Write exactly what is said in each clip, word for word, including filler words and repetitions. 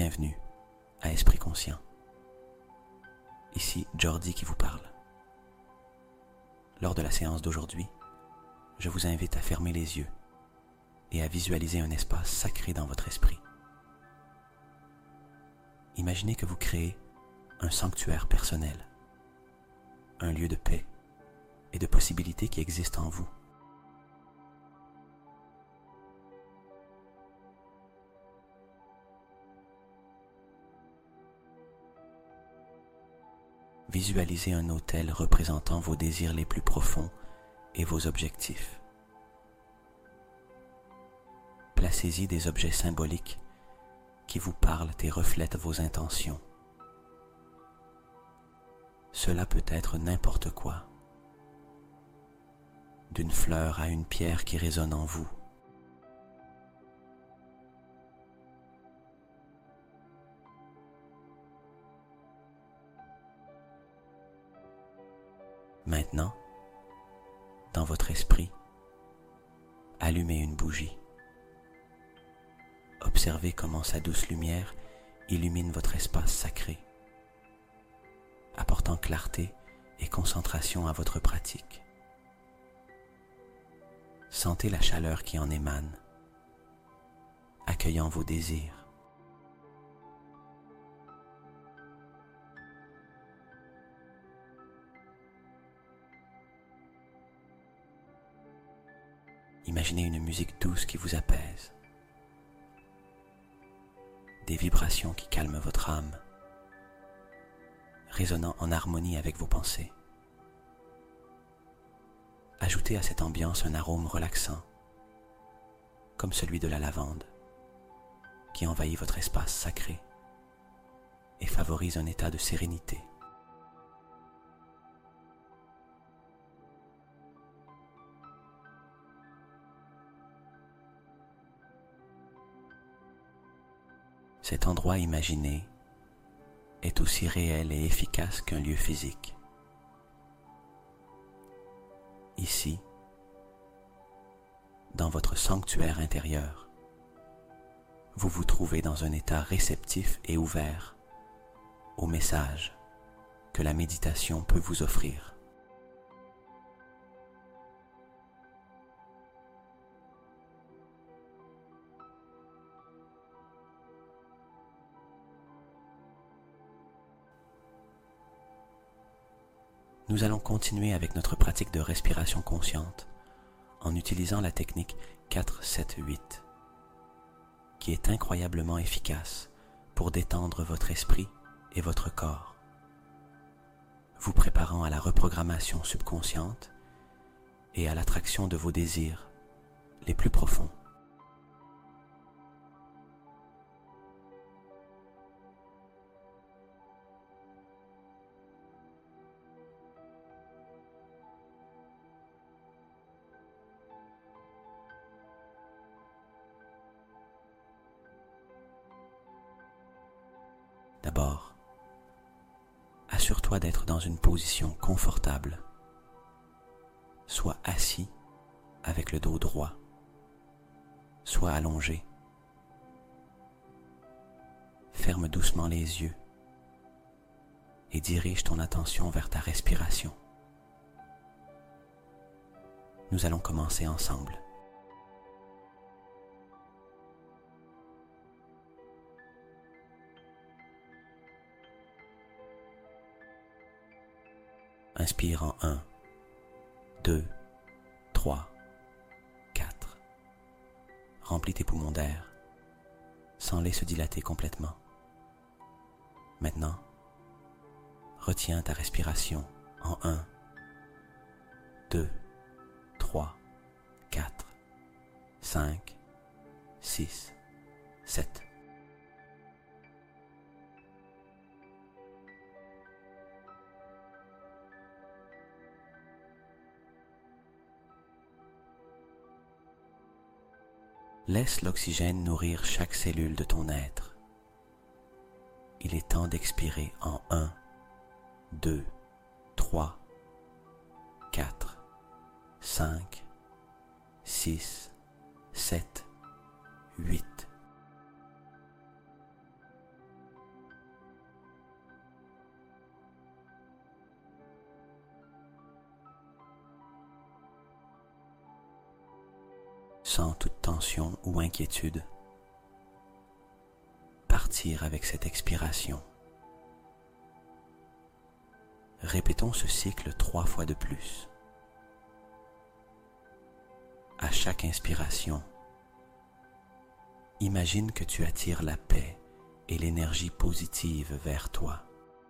Bienvenue à Esprit Conscient. Ici Jordi qui vous parle. Lors de la séance d'aujourd'hui, je vous invite à fermer les yeux et à visualiser un espace sacré dans votre esprit. Imaginez que vous créez un sanctuaire personnel, un lieu de paix et de possibilités qui existent en vous. Visualisez un hôtel représentant vos désirs les plus profonds et vos objectifs. Placez-y des objets symboliques qui vous parlent et reflètent vos intentions. Cela peut être n'importe quoi, d'une fleur à une pierre qui résonne en vous. Maintenant, dans votre esprit, allumez une bougie. Observez comment sa douce lumière illumine votre espace sacré, apportant clarté et concentration à votre pratique. Sentez la chaleur qui en émane, accueillant vos désirs. Imaginez une musique douce qui vous apaise, des vibrations qui calment votre âme, résonnant en harmonie avec vos pensées. Ajoutez à cette ambiance un arôme relaxant, comme celui de la lavande, qui envahit votre espace sacré et favorise un état de sérénité. Cet endroit imaginé est aussi réel et efficace qu'un lieu physique. Ici, dans votre sanctuaire intérieur, vous vous trouvez dans un état réceptif et ouvert aux messages que la méditation peut vous offrir. Nous allons continuer avec notre pratique de respiration consciente en utilisant la technique quatre sept huit, qui est incroyablement efficace pour détendre votre esprit et votre corps, vous préparant à la reprogrammation subconsciente et à l'attraction de vos désirs les plus profonds. D'abord, assure-toi d'être dans une position confortable. Sois assis avec le dos droit, sois allongé. Ferme doucement les yeux et dirige ton attention vers ta respiration. Nous allons commencer ensemble. Inspire en un, deux, trois, quatre. Remplis tes poumons d'air, sans les se dilater complètement. Maintenant, retiens ta respiration en un, deux, trois, quatre, cinq, six, sept. Laisse l'oxygène nourrir chaque cellule de ton être. Il est temps d'expirer en un, deux, trois, quatre, cinq, six, sept, huit. tension ou inquiétude partir avec cette expiration. Répétons ce cycle trois fois de plus. À chaque inspiration, imagine que tu attires la paix et l'énergie positive vers toi.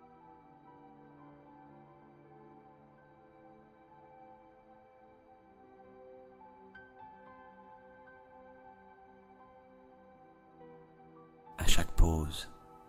À chaque pause,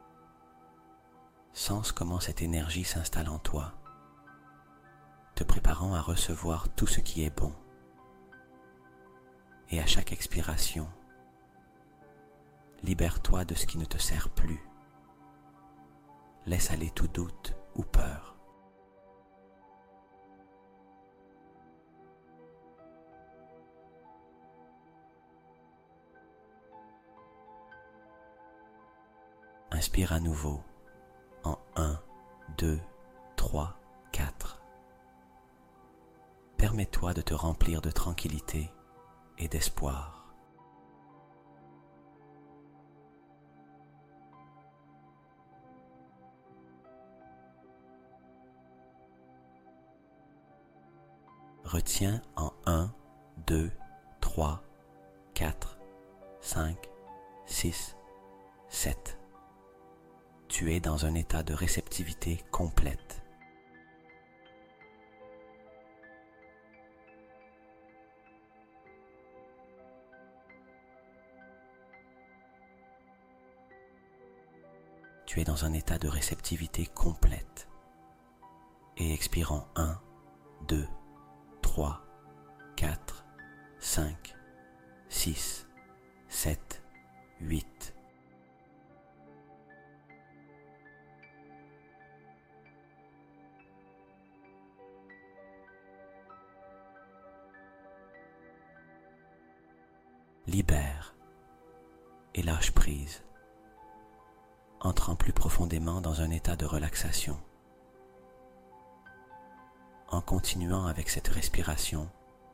sens comment cette énergie s'installe en toi, te préparant à recevoir tout ce qui est bon. Et à chaque expiration, libère-toi de ce qui ne te sert plus. Laisse aller tout doute ou peur. Inspire à nouveau en un, deux, trois, quatre. Permets-toi de te remplir de tranquillité et d'espoir. Retiens en un, deux, trois, quatre, cinq, six, sept. Tu es dans un état de réceptivité complète. Tu es dans un état de réceptivité complète. Et expire en un, deux, trois, quatre, cinq, six, sept, huit. Libère et lâche prise, entrant plus profondément dans un état de relaxation. En continuant avec cette respiration,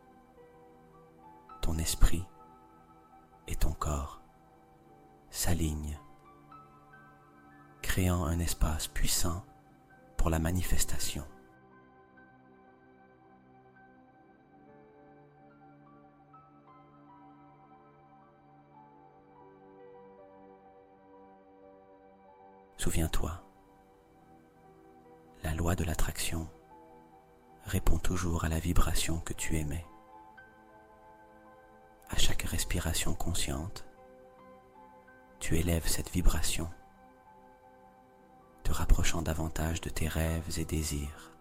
ton esprit et ton corps s'alignent, créant un espace puissant pour la manifestation. Souviens-toi, la loi de l'attraction répond toujours à la vibration que tu émets. À chaque respiration consciente, tu élèves cette vibration, te rapprochant davantage de tes rêves et désirs.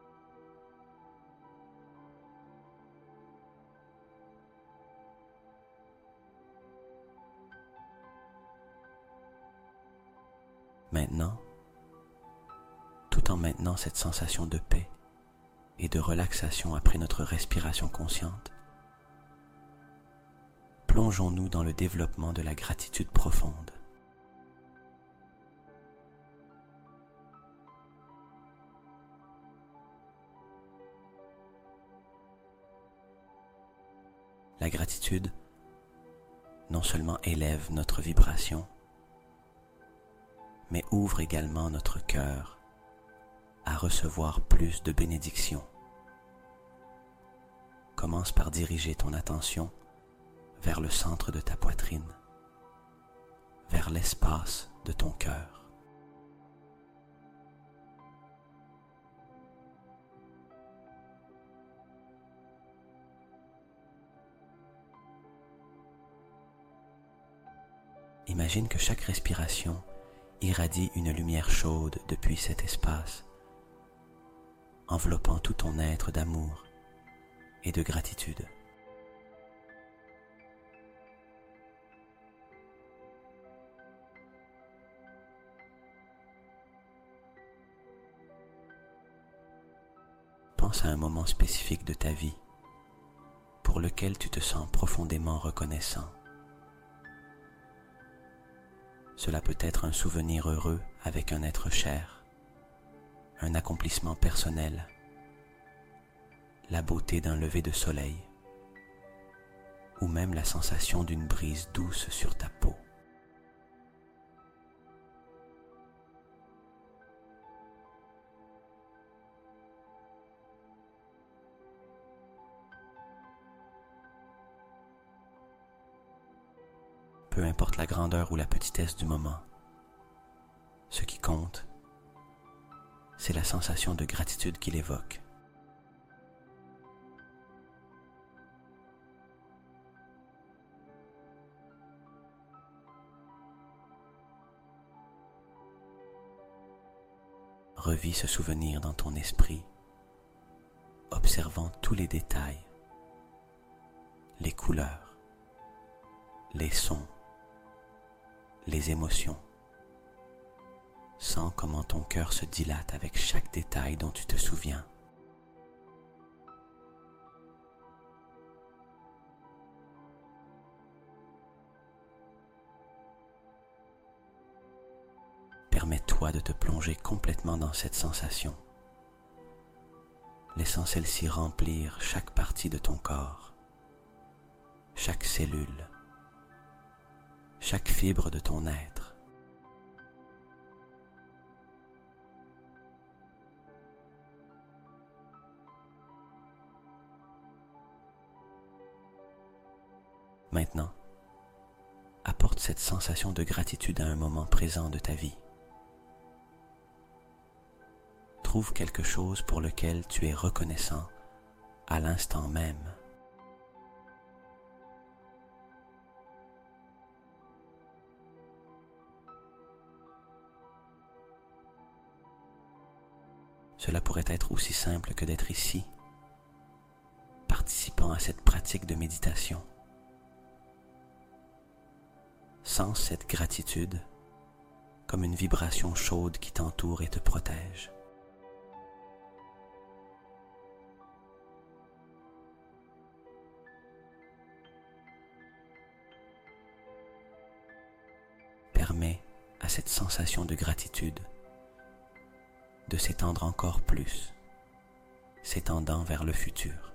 Maintenant, tout en maintenant cette sensation de paix et de relaxation après notre respiration consciente, plongeons-nous dans le développement de la gratitude profonde. La gratitude non seulement élève notre vibration, mais ouvre également notre cœur à recevoir plus de bénédictions. Commence par diriger ton attention vers le centre de ta poitrine, vers l'espace de ton cœur. Imagine que chaque respiration irradie une lumière chaude depuis cet espace, enveloppant tout ton être d'amour et de gratitude. Pense à un moment spécifique de ta vie pour lequel tu te sens profondément reconnaissant. Cela peut être un souvenir heureux avec un être cher, un accomplissement personnel, la beauté d'un lever de soleil, ou même la sensation d'une brise douce sur ta peau. Peu importe la grandeur ou la petitesse du moment, ce qui compte, c'est la sensation de gratitude qu'il évoque. Revis ce souvenir dans ton esprit, observant tous les détails, les couleurs, les sons, les émotions. Sens comment ton cœur se dilate avec chaque détail dont tu te souviens. Permets-toi de te plonger complètement dans cette sensation, laissant celle-ci remplir chaque partie de ton corps, chaque cellule, chaque fibre de ton être. Maintenant, apporte cette sensation de gratitude à un moment présent de ta vie. Trouve quelque chose pour lequel tu es reconnaissant à l'instant même. Cela pourrait être aussi simple que d'être ici, participant à cette pratique de méditation. Sens cette gratitude comme une vibration chaude qui t'entoure et te protège. Permets à cette sensation de gratitude de s'étendre encore plus, s'étendant vers le futur.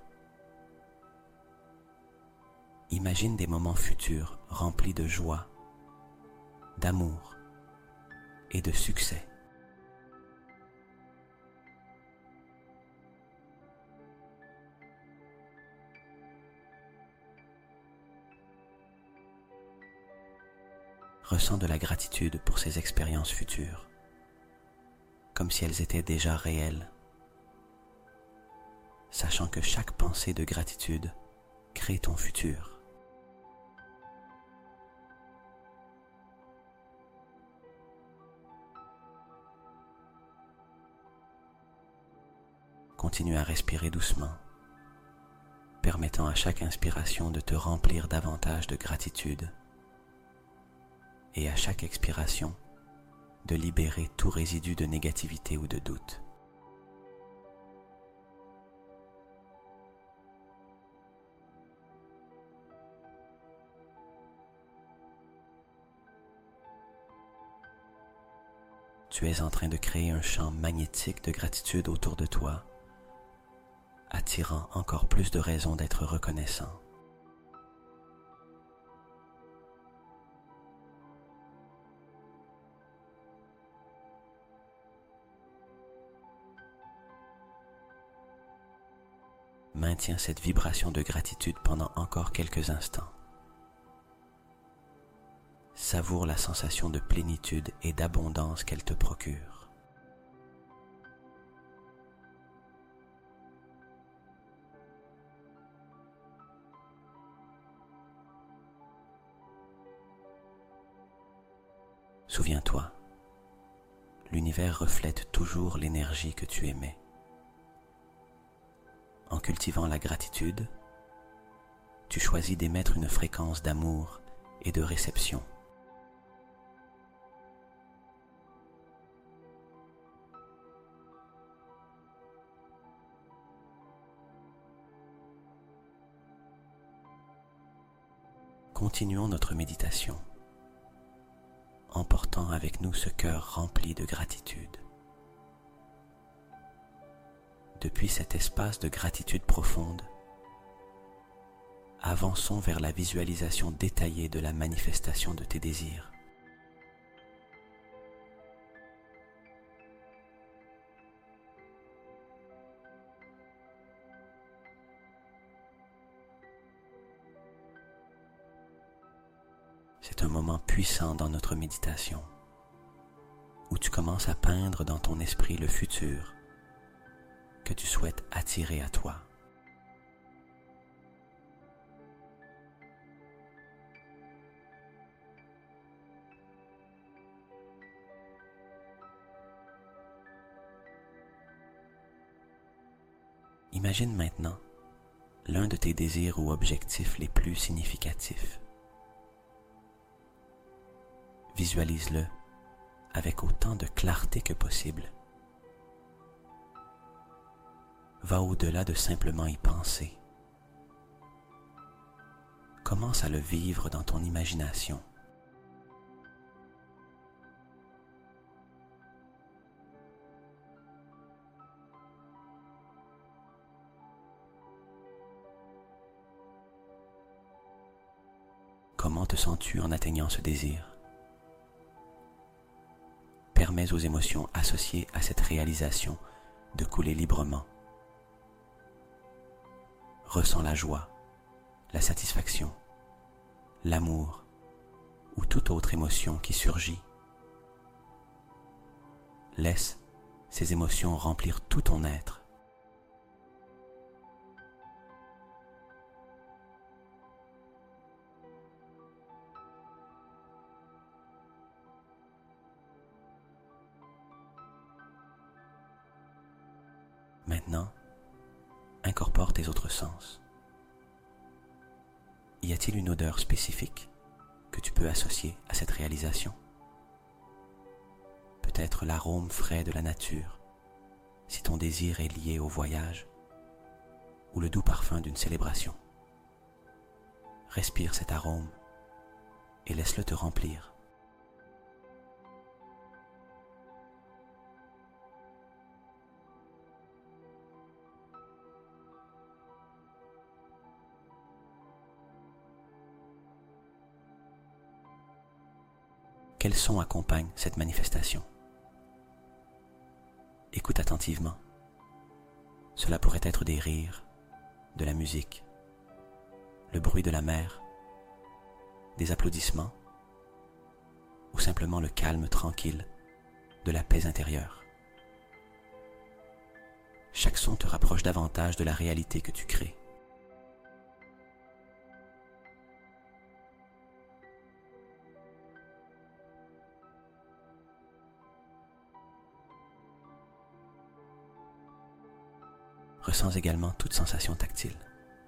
Imagine des moments futurs remplis de joie, d'amour et de succès. Ressens de la gratitude pour ces expériences futures, comme si elles étaient déjà réelles, sachant que chaque pensée de gratitude crée ton futur. Continue à respirer doucement, permettant à chaque inspiration de te remplir davantage de gratitude et à chaque expiration de libérer tout résidu de négativité ou de doute. Tu es en train de créer un champ magnétique de gratitude autour de toi, attirant encore plus de raisons d'être reconnaissant. Maintiens cette vibration de gratitude pendant encore quelques instants. Savoure la sensation de plénitude et d'abondance qu'elle te procure. Souviens-toi, l'univers reflète toujours l'énergie que tu émets. En cultivant la gratitude, tu choisis d'émettre une fréquence d'amour et de réception. Continuons notre méditation, emportant avec nous ce cœur rempli de gratitude. Depuis cet espace de gratitude profonde, avançons vers la visualisation détaillée de la manifestation de tes désirs. C'est un moment puissant dans notre méditation, où tu commences à peindre dans ton esprit le futur que tu souhaites attirer à toi. Imagine maintenant l'un de tes désirs ou objectifs les plus significatifs. Visualise-le avec autant de clarté que possible. Va au-delà de simplement y penser. Commence à le vivre dans ton imagination. Comment te sens-tu en atteignant ce désir? Permets aux émotions associées à cette réalisation de couler librement. Ressens la joie, la satisfaction, l'amour ou toute autre émotion qui surgit. Laisse ces émotions remplir tout ton être. Maintenant, incorpore tes autres sens. Y a-t-il une odeur spécifique que tu peux associer à cette réalisation? Peut-être l'arôme frais de la nature, si ton désir est lié au voyage, ou le doux parfum d'une célébration. Respire cet arôme et laisse-le te remplir. Quels sons accompagnent cette manifestation? Écoute attentivement. Cela pourrait être des rires, de la musique, le bruit de la mer, des applaudissements ou simplement le calme tranquille de la paix intérieure. Chaque son te rapproche davantage de la réalité que tu crées. Ressens également toute sensation tactile.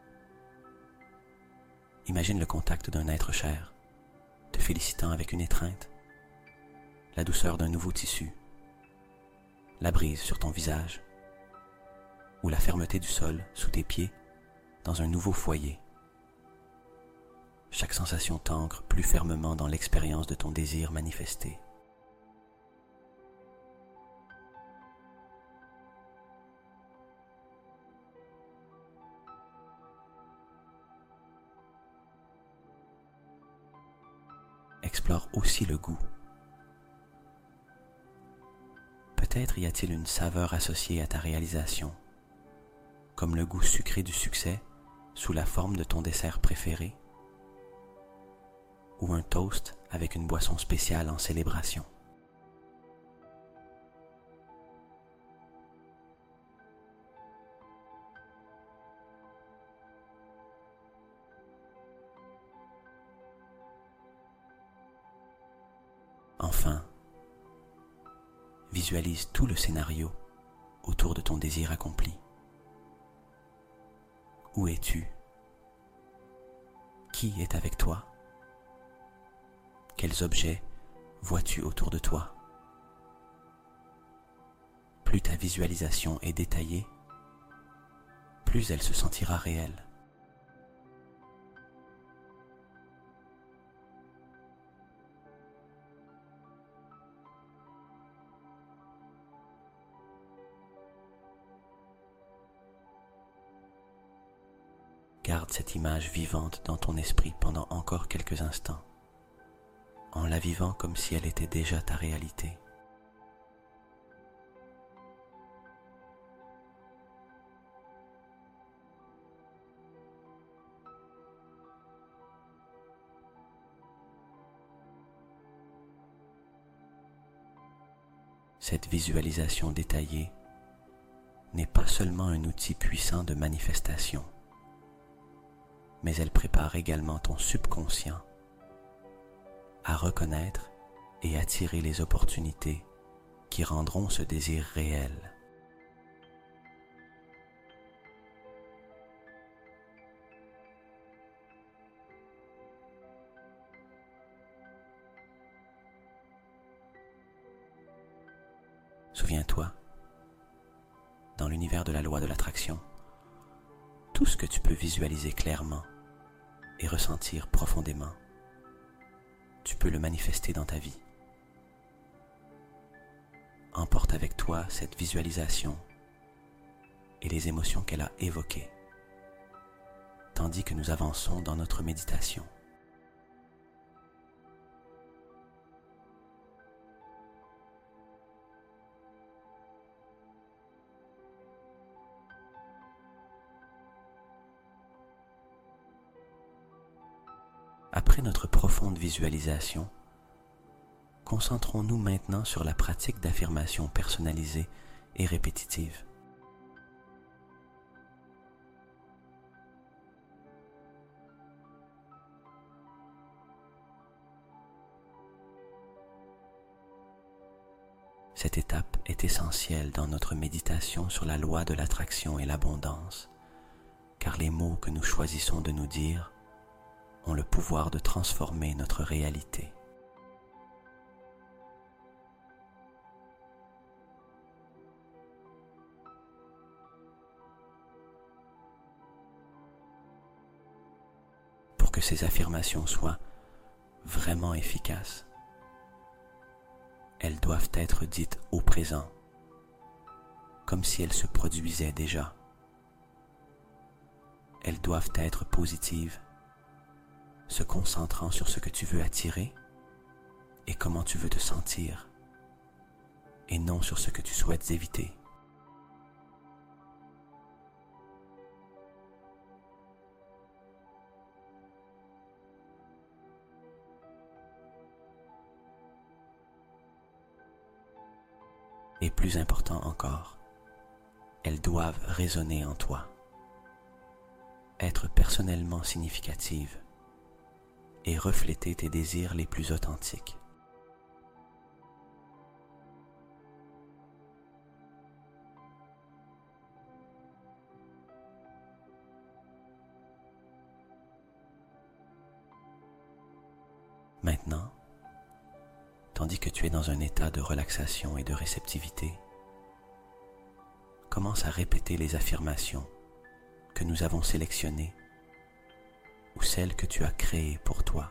Imagine le contact d'un être cher, te félicitant avec une étreinte, la douceur d'un nouveau tissu, la brise sur ton visage, ou la fermeté du sol sous tes pieds dans un nouveau foyer. Chaque sensation t'ancre plus fermement dans l'expérience de ton désir manifesté. Explore aussi le goût. Peut-être y a-t-il une saveur associée à ta réalisation, comme le goût sucré du succès sous la forme de ton dessert préféré, ou un toast avec une boisson spéciale en célébration. Enfin, visualise tout le scénario autour de ton désir accompli. Où es-tu? Qui est avec toi? Quels objets vois-tu autour de toi? Plus ta visualisation est détaillée, plus elle se sentira réelle. Garde cette image vivante dans ton esprit pendant encore quelques instants, en la vivant comme si elle était déjà ta réalité. Cette visualisation détaillée n'est pas seulement un outil puissant de manifestation, mais elle prépare également ton subconscient à reconnaître et attirer les opportunités qui rendront ce désir réel. Souviens-toi, dans l'univers de la loi de l'attraction, tout ce que tu peux visualiser clairement et ressentir profondément, tu peux le manifester dans ta vie. Emporte avec toi cette visualisation et les émotions qu'elle a évoquées, tandis que nous avançons dans notre méditation. Après notre profonde visualisation, concentrons-nous maintenant sur la pratique d'affirmation personnalisée et répétitive. Cette étape est essentielle dans notre méditation sur la loi de l'attraction et l'abondance, car les mots que nous choisissons de nous dire ont le pouvoir de transformer notre réalité. Pour que ces affirmations soient vraiment efficaces, elles doivent être dites au présent, comme si elles se produisaient déjà. Elles doivent être positives, se concentrant sur ce que tu veux attirer et comment tu veux te sentir, et non sur ce que tu souhaites éviter. Et plus important encore, elles doivent résonner en toi, être personnellement significatives et refléter tes désirs les plus authentiques. Maintenant, tandis que tu es dans un état de relaxation et de réceptivité, commence à répéter les affirmations que nous avons sélectionnées ou celles que tu as créées pour toi.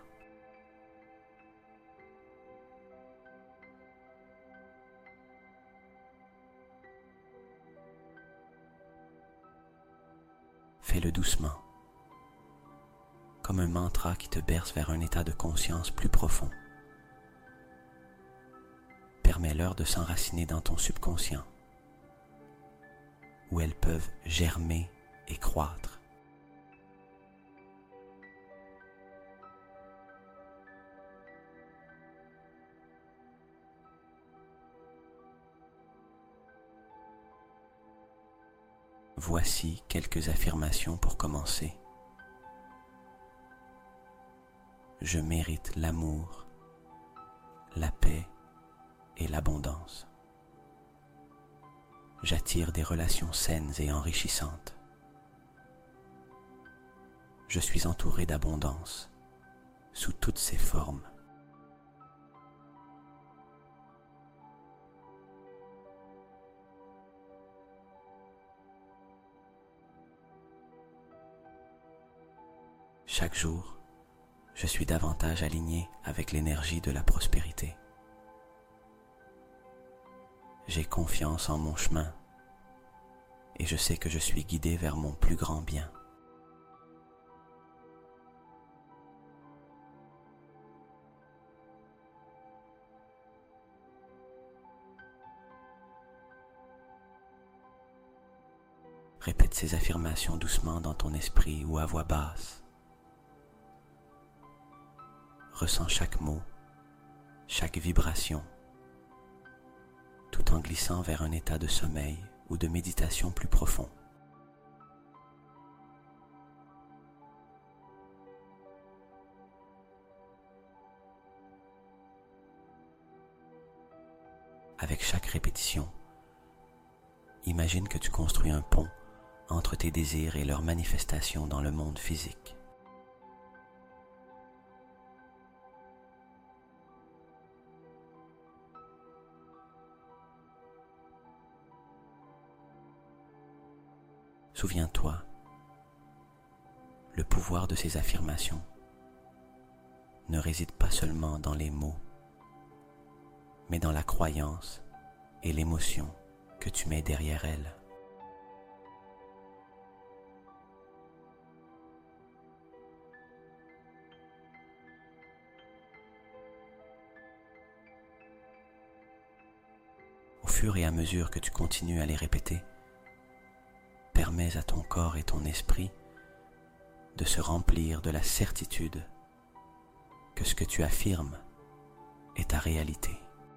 Fais-le doucement, comme un mantra qui te berce vers un état de conscience plus profond. Permets-leur de s'enraciner dans ton subconscient, où elles peuvent germer et croître. Voici quelques affirmations pour commencer. Je mérite l'amour, la paix et l'abondance. J'attire des relations saines et enrichissantes. Je suis entouré d'abondance sous toutes ses formes. Chaque jour, je suis davantage aligné avec l'énergie de la prospérité. J'ai confiance en mon chemin et je sais que je suis guidé vers mon plus grand bien. Répète ces affirmations doucement dans ton esprit ou à voix basse. Ressens chaque mot, chaque vibration, tout en glissant vers un état de sommeil ou de méditation plus profond. Avec chaque répétition, imagine que tu construis un pont entre tes désirs et leur manifestation dans le monde physique. Souviens-toi, le pouvoir de ces affirmations ne réside pas seulement dans les mots, mais dans la croyance et l'émotion que tu mets derrière elles. Au fur et à mesure que tu continues à les répéter, permets à ton corps et ton esprit de se remplir de la certitude que ce que tu affirmes est ta réalité.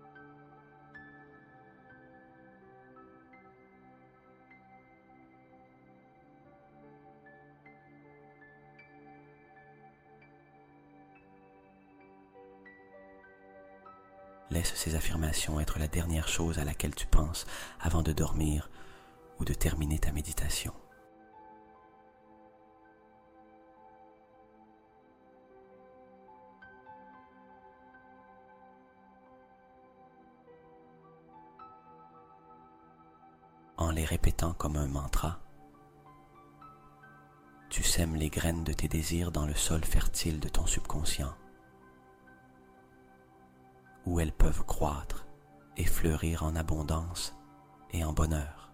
Laisse ces affirmations être la dernière chose à laquelle tu penses avant de dormir ou de terminer ta méditation. En les répétant comme un mantra, tu sèmes les graines de tes désirs dans le sol fertile de ton subconscient, où elles peuvent croître et fleurir en abondance et en bonheur.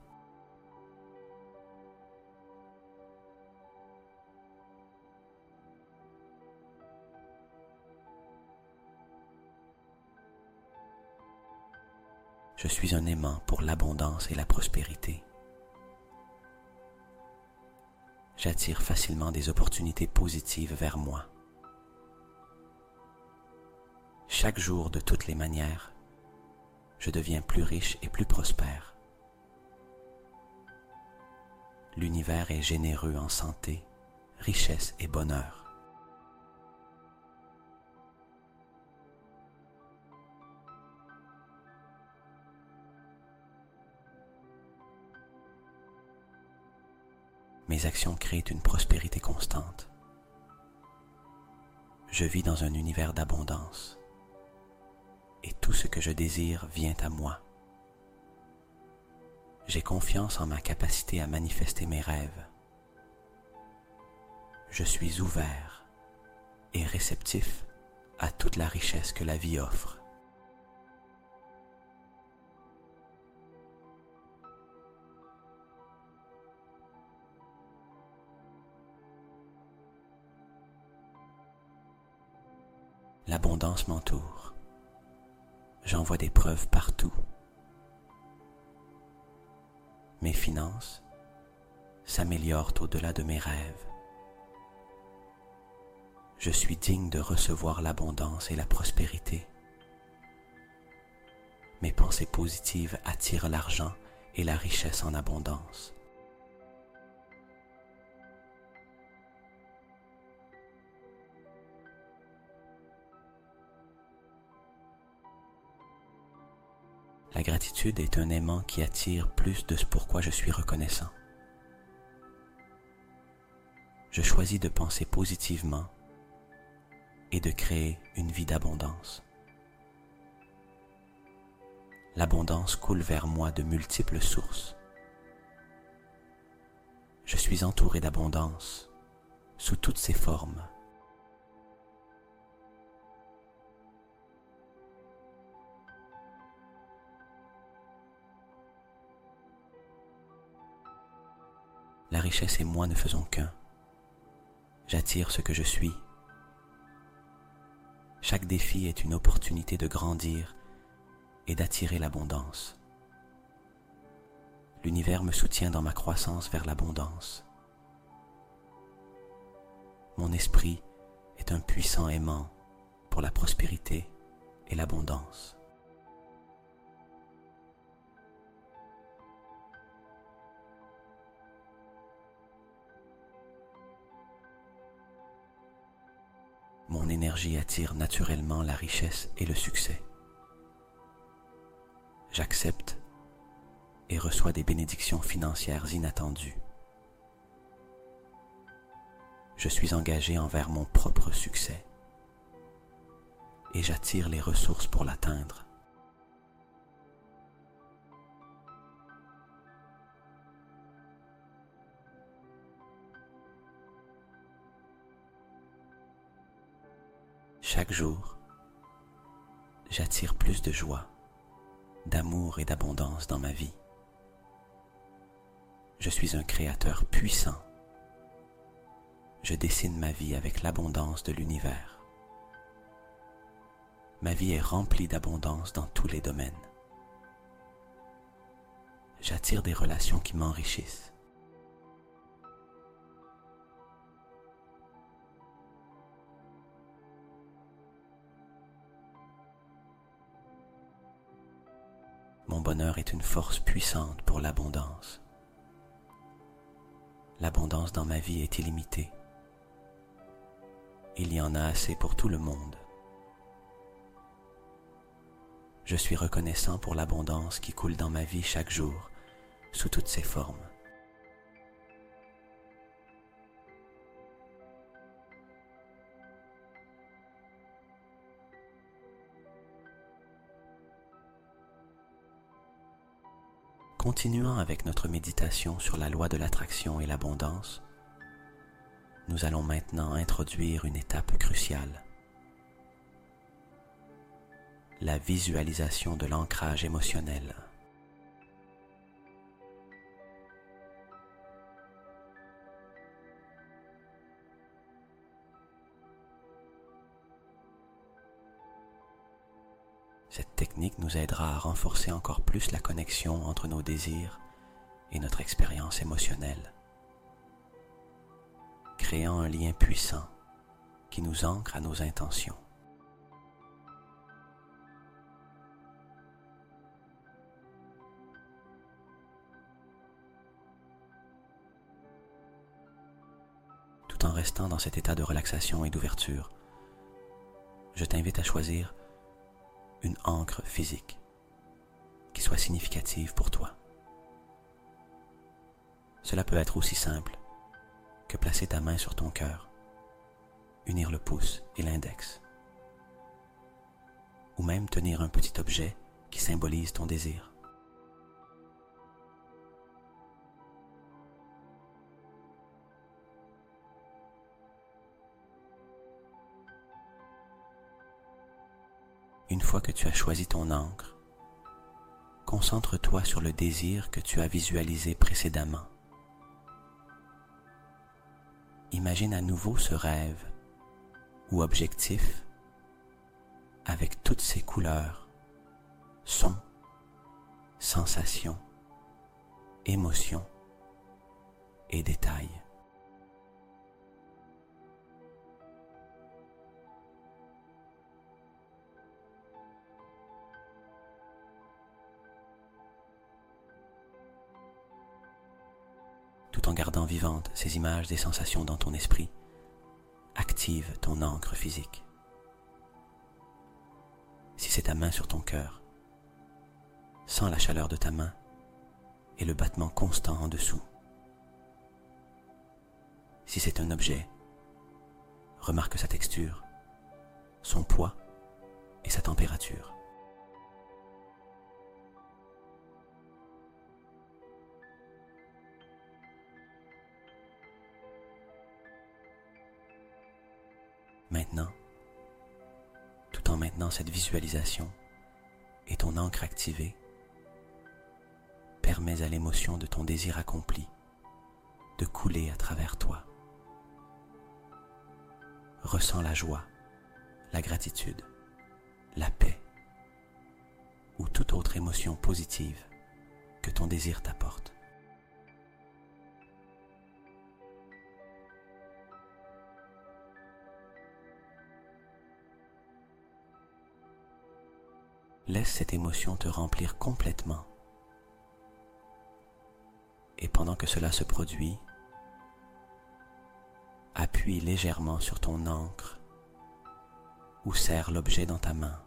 Je suis un aimant pour l'abondance et la prospérité. J'attire facilement des opportunités positives vers moi. Chaque jour, de toutes les manières, je deviens plus riche et plus prospère. L'univers est généreux en santé, richesse et bonheur. Mes actions créent une prospérité constante. Je vis dans un univers d'abondance. Et tout ce que je désire vient à moi. J'ai confiance en ma capacité à manifester mes rêves. Je suis ouvert et réceptif à toute la richesse que la vie offre. L'abondance m'entoure. J'en vois des preuves partout. Mes finances s'améliorent au-delà de mes rêves. Je suis digne de recevoir l'abondance et la prospérité. Mes pensées positives attirent l'argent et la richesse en abondance. La gratitude est un aimant qui attire plus de ce pourquoi je suis reconnaissant. Je choisis de penser positivement et de créer une vie d'abondance. L'abondance coule vers moi de multiples sources. Je suis entouré d'abondance sous toutes ses formes. La richesse et moi ne faisons qu'un. J'attire ce que je suis. Chaque défi est une opportunité de grandir et d'attirer l'abondance. l'univers me soutient dans ma croissance vers l'abondance. Mon esprit est un puissant aimant pour la prospérité et l'abondance. Mon énergie attire naturellement la richesse et le succès. J'accepte et reçois des bénédictions financières inattendues. Je suis engagé envers mon propre succès et j'attire les ressources pour l'atteindre. Chaque jour, j'attire plus de joie, d'amour et d'abondance dans ma vie. Je suis un créateur puissant. Je dessine ma vie avec l'abondance de l'univers. Ma vie est remplie d'abondance dans tous les domaines. J'attire des relations qui m'enrichissent. Mon bonheur est une force puissante pour l'abondance. L'abondance dans ma vie est illimitée. Il y en a assez pour tout le monde. Je suis reconnaissant pour l'abondance qui coule dans ma vie chaque jour, sous toutes ses formes. Continuant avec notre méditation sur la loi de l'attraction et l'abondance, nous allons maintenant introduire une étape cruciale. La visualisation de l'ancrage émotionnel. Cette technique nous aidera à renforcer encore plus la connexion entre nos désirs et notre expérience émotionnelle, créant un lien puissant qui nous ancre à nos intentions. Tout en restant dans cet état de relaxation et d'ouverture, je t'invite à choisir une ancre physique qui soit significative pour toi. Cela peut être aussi simple que placer ta main sur ton cœur, unir le pouce et l'index, ou même tenir un petit objet qui symbolise ton désir. Une fois que tu as choisi ton ancre, concentre-toi sur le désir que tu as visualisé précédemment. Imagine à nouveau ce rêve ou objectif avec toutes ses couleurs, sons, sensations, émotions et détails. Tout en gardant vivantes ces images et sensations dans ton esprit, active ton ancre physique. Si c'est ta main sur ton cœur, sens la chaleur de ta main et le battement constant en dessous. Si c'est un objet, remarque sa texture, son poids et sa température. Maintenant, tout en maintenant cette visualisation et ton ancre activée, permets à l'émotion de ton désir accompli de couler à travers toi. Ressens la joie, la gratitude, la paix ou toute autre émotion positive que ton désir t'apporte. Laisse cette émotion te remplir complètement. Et pendant que cela se produit, appuie légèrement sur ton encre ou serre l'objet dans ta main.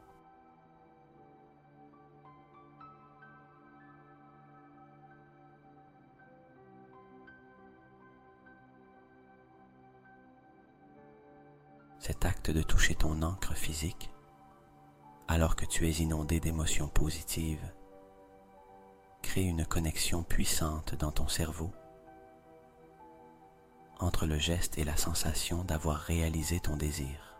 Cet acte de toucher ton encre physique, alors que tu es inondé d'émotions positives, crée une connexion puissante dans ton cerveau entre le geste et la sensation d'avoir réalisé ton désir.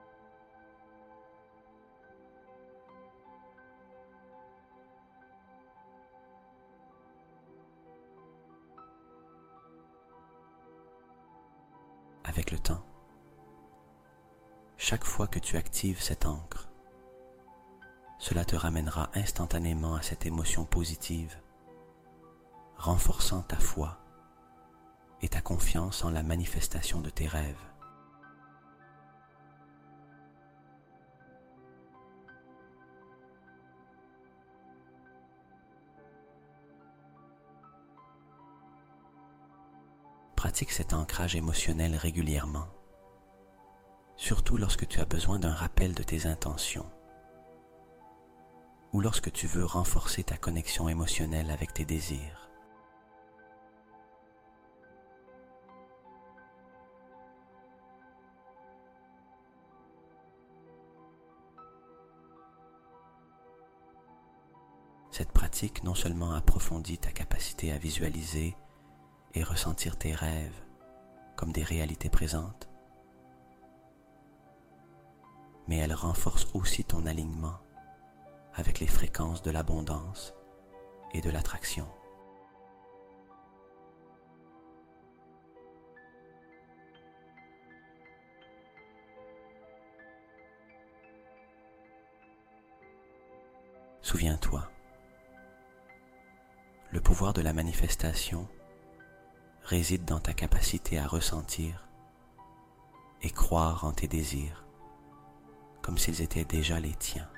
Avec le temps, chaque fois que tu actives cette encre, cela te ramènera instantanément à cette émotion positive, renforçant ta foi et ta confiance en la manifestation de tes rêves. Pratique cet ancrage émotionnel régulièrement, surtout lorsque tu as besoin d'un rappel de tes intentions ou lorsque tu veux renforcer ta connexion émotionnelle avec tes désirs. Cette pratique non seulement approfondit ta capacité à visualiser et ressentir tes rêves comme des réalités présentes, mais elle renforce aussi ton alignement avec les fréquences de l'abondance et de l'attraction. Souviens-toi, le pouvoir de la manifestation réside dans ta capacité à ressentir et croire en tes désirs comme s'ils étaient déjà les tiens.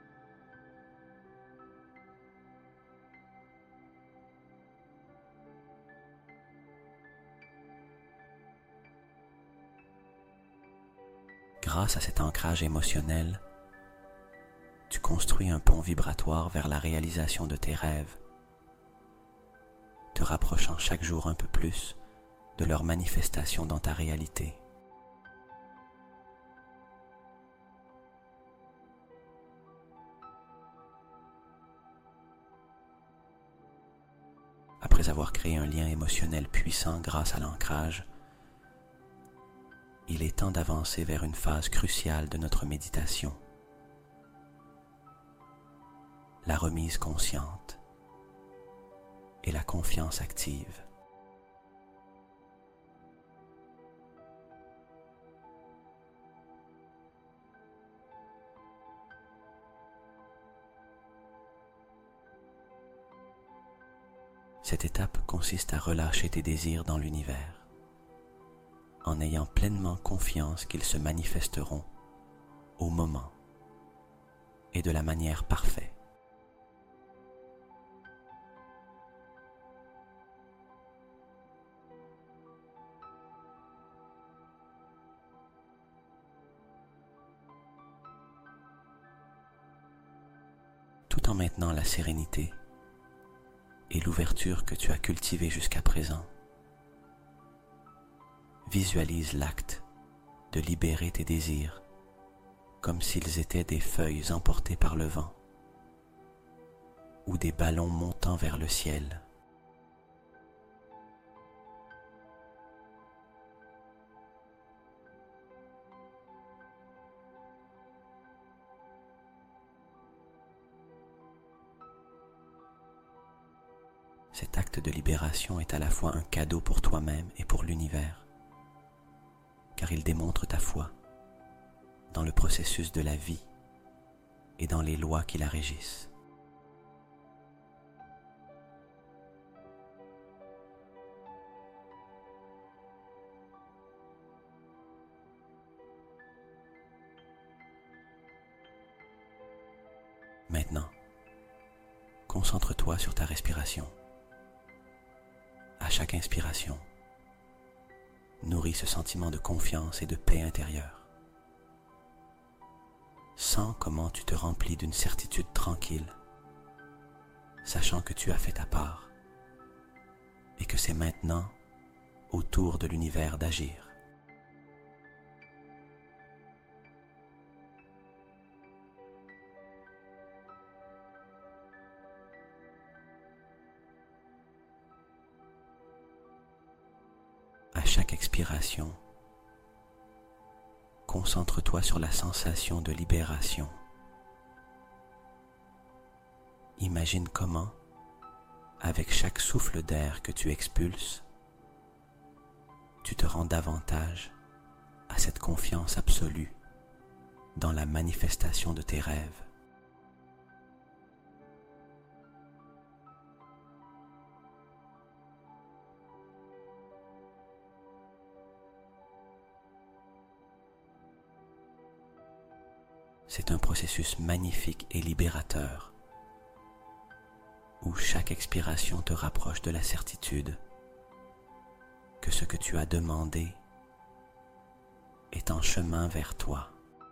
Grâce à cet ancrage émotionnel, tu construis un pont vibratoire vers la réalisation de tes rêves, te rapprochant chaque jour un peu plus de leur manifestation dans ta réalité. Après avoir créé un lien émotionnel puissant grâce à l'ancrage, il est temps d'avancer vers une phase cruciale de notre méditation, la remise consciente et la confiance active. Cette étape consiste à relâcher tes désirs dans l'univers, en ayant pleinement confiance qu'ils se manifesteront au moment et de la manière parfaite. Tout en maintenant la sérénité et l'ouverture que tu as cultivée jusqu'à présent, visualise l'acte de libérer tes désirs comme s'ils étaient des feuilles emportées par le vent ou des ballons montant vers le ciel. Cet acte de libération est à la fois un cadeau pour toi-même et pour l'univers, car il démontre ta foi dans le processus de la vie et dans les lois qui la régissent. Maintenant, concentre-toi sur ta respiration. À chaque inspiration, nourris ce sentiment de confiance et de paix intérieure. Sens comment tu te remplis d'une certitude tranquille, sachant que tu as fait ta part et que c'est maintenant au tour de l'univers d'agir. À chaque expiration, concentre-toi sur la sensation de libération. Imagine comment, avec chaque souffle d'air que tu expulses, tu te rends davantage à cette confiance absolue dans la manifestation de tes rêves. C'est un processus magnifique et libérateur, où chaque expiration te rapproche de la certitude que ce que tu as demandé est en chemin vers toi.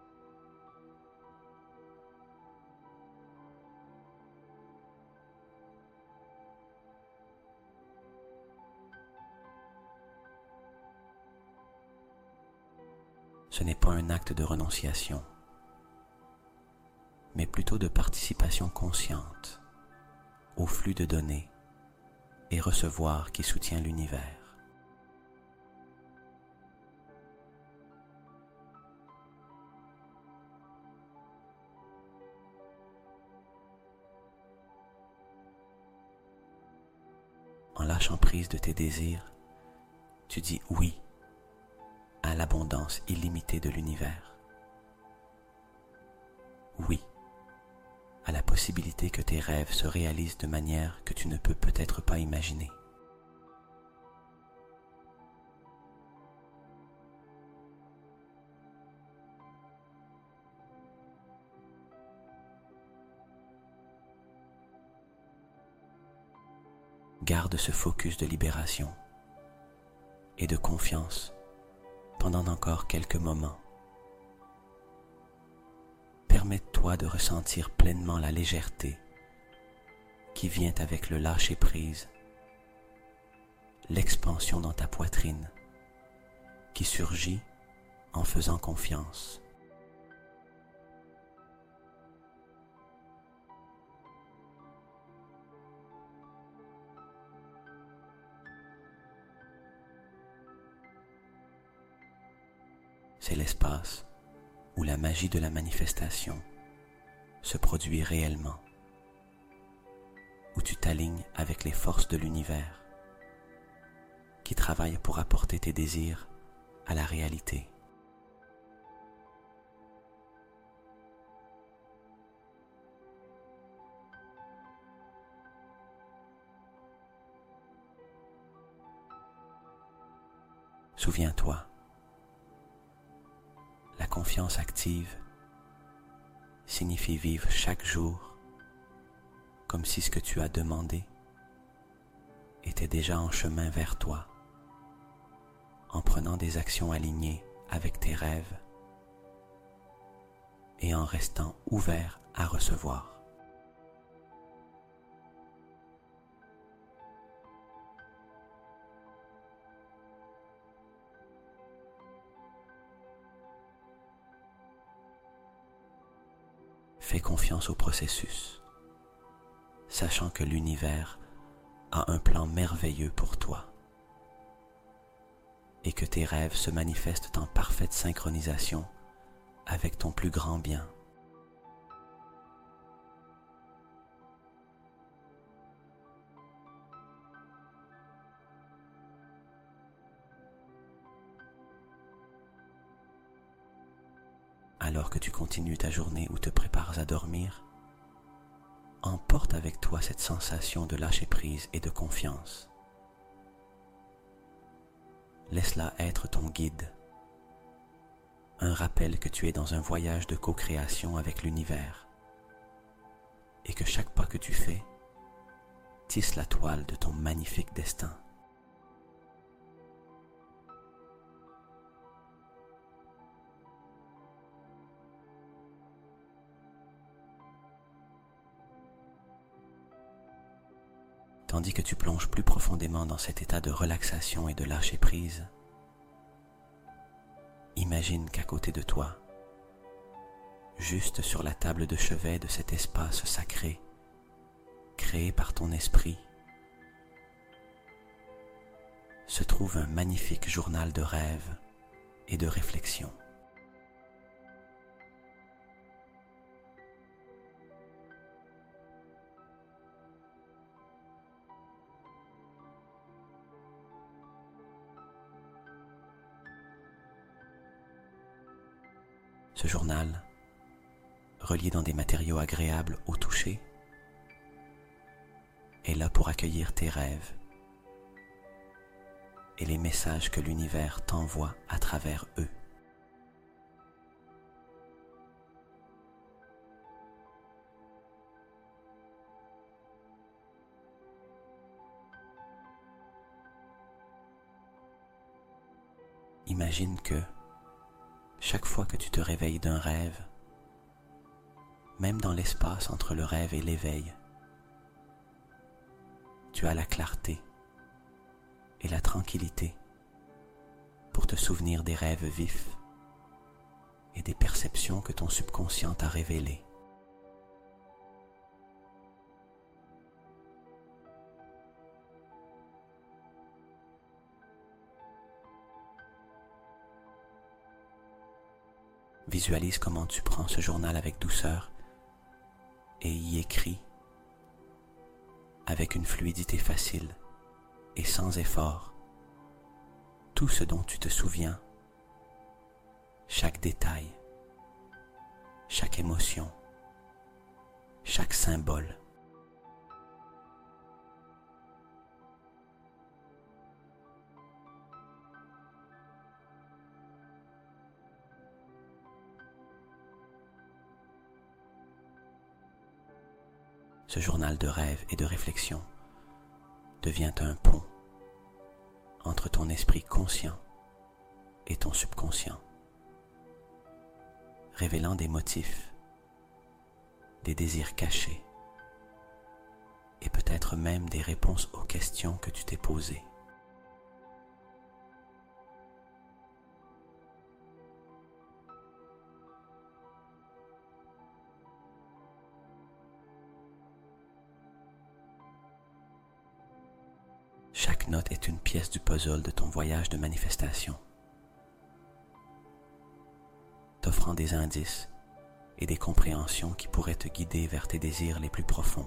Ce n'est pas un acte de renonciation, mais plutôt de participation consciente au flux de données et recevoir qui soutient l'univers. En lâchant prise de tes désirs, tu dis oui à l'abondance illimitée de l'univers. Oui à la possibilité que tes rêves se réalisent de manière que tu ne peux peut-être pas imaginer. Garde ce focus de libération et de confiance pendant encore quelques moments. Permets-toi de ressentir pleinement la légèreté qui vient avec le lâcher-prise, l'expansion dans ta poitrine qui surgit en faisant confiance. C'est l'espace où la magie de la manifestation se produit réellement, où tu t'alignes avec les forces de l'univers qui travaillent pour apporter tes désirs à la réalité. Souviens-toi, la confiance active signifie vivre chaque jour comme si ce que tu as demandé était déjà en chemin vers toi, en prenant des actions alignées avec tes rêves et en restant ouvert à recevoir. Fais confiance au processus, sachant que l'univers a un plan merveilleux pour toi et que tes rêves se manifestent en parfaite synchronisation avec ton plus grand bien. Alors que tu continues ta journée ou te prépares à dormir, emporte avec toi cette sensation de lâcher prise et de confiance. Laisse-la être ton guide, un rappel que tu es dans un voyage de co-création avec l'univers, et que chaque pas que tu fais tisse la toile de ton magnifique destin. Tandis que tu plonges plus profondément dans cet état de relaxation et de lâcher prise, imagine qu'à côté de toi, juste sur la table de chevet de cet espace sacré, créé par ton esprit, se trouve un magnifique journal de rêves et de réflexions. Ce journal, relié dans des matériaux agréables au toucher, est là pour accueillir tes rêves et les messages que l'univers t'envoie à travers eux. Imagine que chaque fois que tu te réveilles d'un rêve, même dans l'espace entre le rêve et l'éveil, tu as la clarté et la tranquillité pour te souvenir des rêves vifs et des perceptions que ton subconscient t'a révélées. Visualise comment tu prends ce journal avec douceur et y écris avec une fluidité facile et sans effort tout ce dont tu te souviens, chaque détail, chaque émotion, chaque symbole. Ce journal de rêve et de réflexion devient un pont entre ton esprit conscient et ton subconscient, révélant des motifs, des désirs cachés et peut-être même des réponses aux questions que tu t'es posées. Chaque note est une pièce du puzzle de ton voyage de manifestation, t'offrant des indices et des compréhensions qui pourraient te guider vers tes désirs les plus profonds.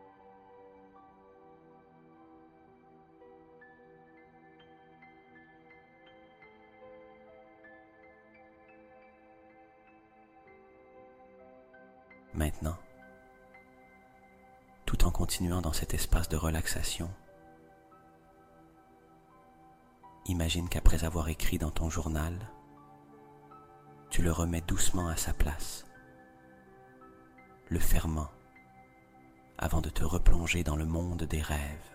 Maintenant, tout en continuant dans cet espace de relaxation, imagine qu'après avoir écrit dans ton journal, tu le remets doucement à sa place, le fermant avant de te replonger dans le monde des rêves.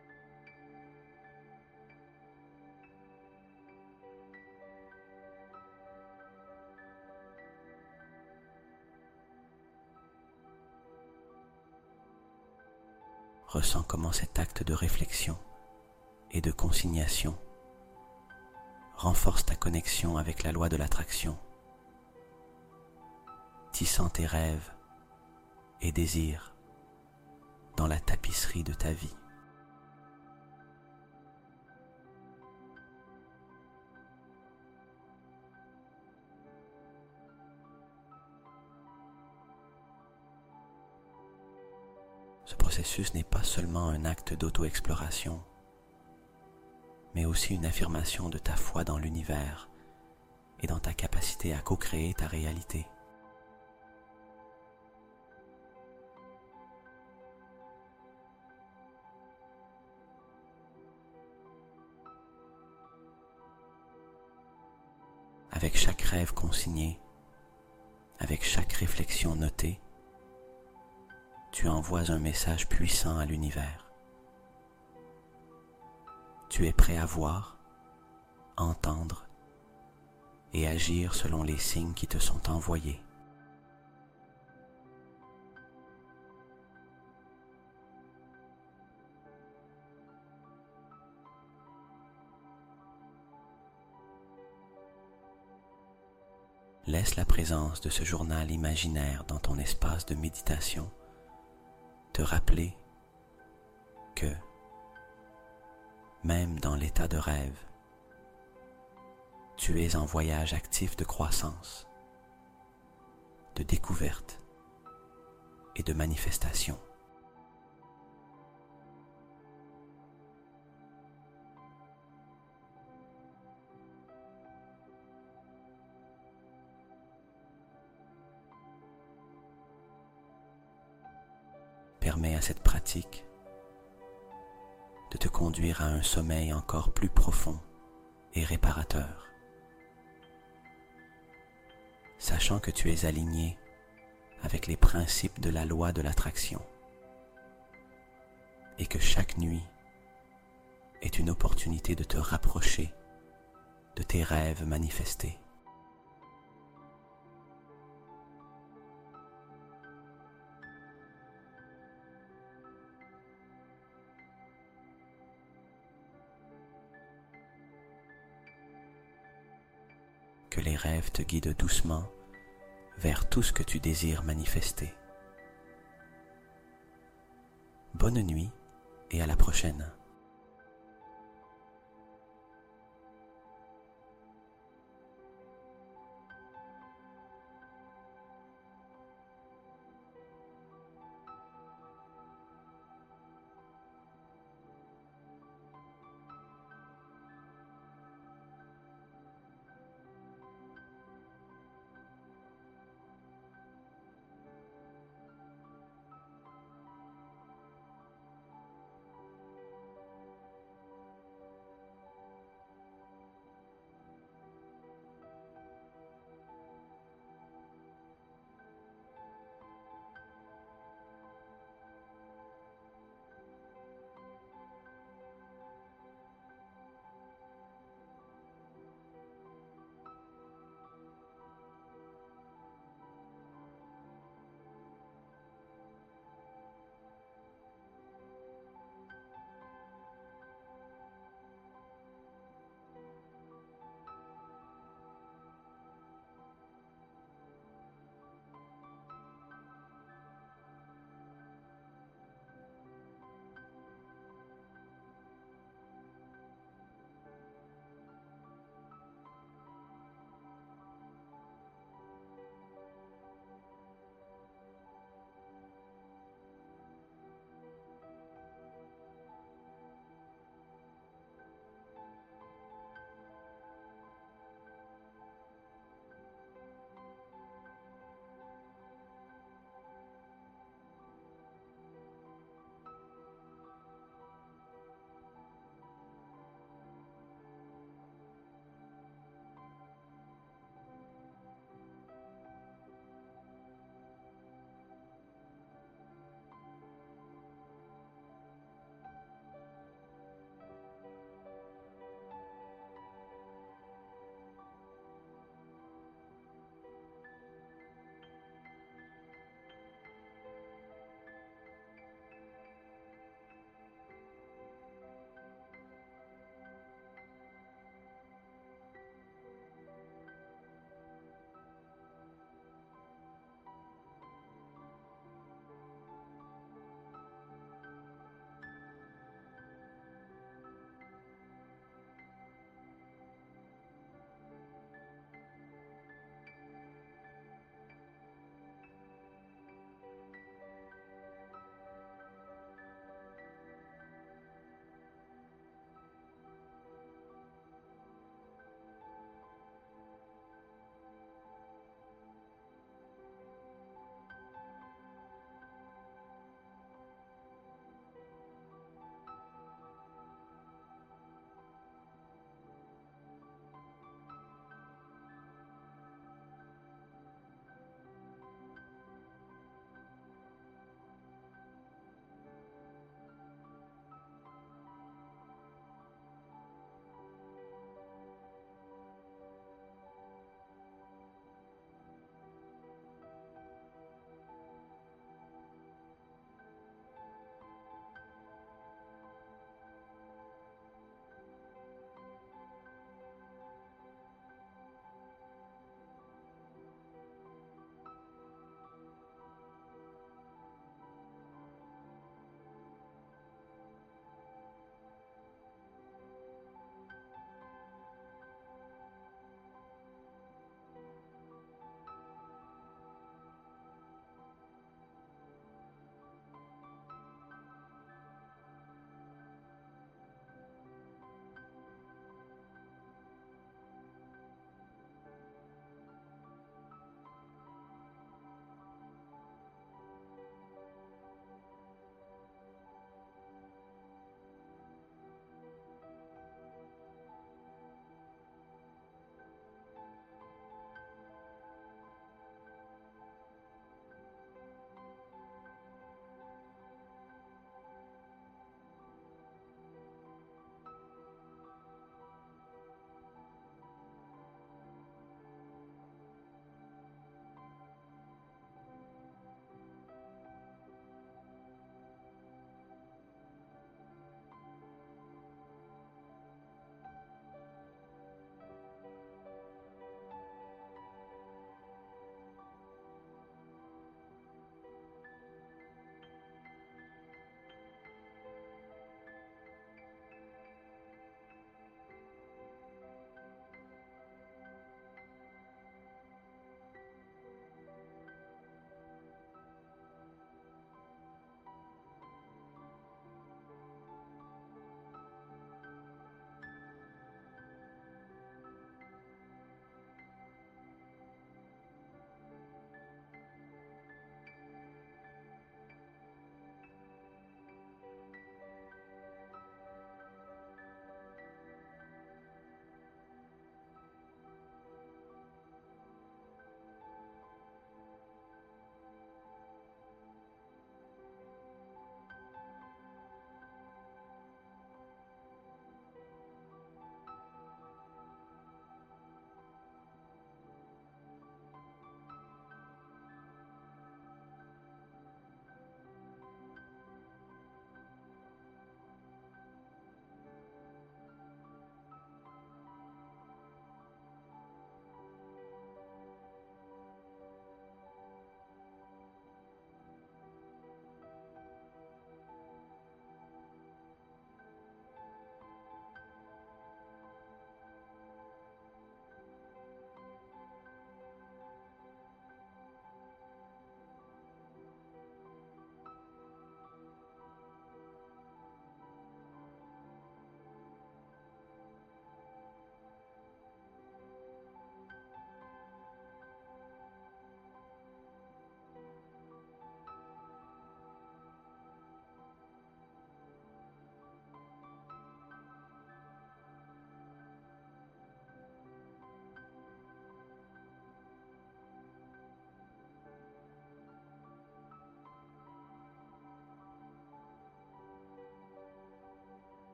Ressens comment cet acte de réflexion et de consignation renforce ta connexion avec la loi de l'attraction, tissant tes rêves et désirs dans la tapisserie de ta vie. Ce processus n'est pas seulement un acte d'auto-exploration, mais aussi une affirmation de ta foi dans l'univers et dans ta capacité à co-créer ta réalité. Avec chaque rêve consigné, avec chaque réflexion notée, tu envoies un message puissant à l'univers. Tu es prêt à voir, entendre et agir selon les signes qui te sont envoyés. Laisse la présence de ce journal imaginaire dans ton espace de méditation te rappeler que, même dans l'état de rêve, tu es en voyage actif de croissance, de découverte et de manifestation. Permets à cette pratique de te conduire à un sommeil encore plus profond et réparateur, sachant que tu es aligné avec les principes de la loi de l'attraction et que chaque nuit est une opportunité de te rapprocher de tes rêves manifestés. Que les rêves te guident doucement vers tout ce que tu désires manifester. Bonne nuit et à la prochaine.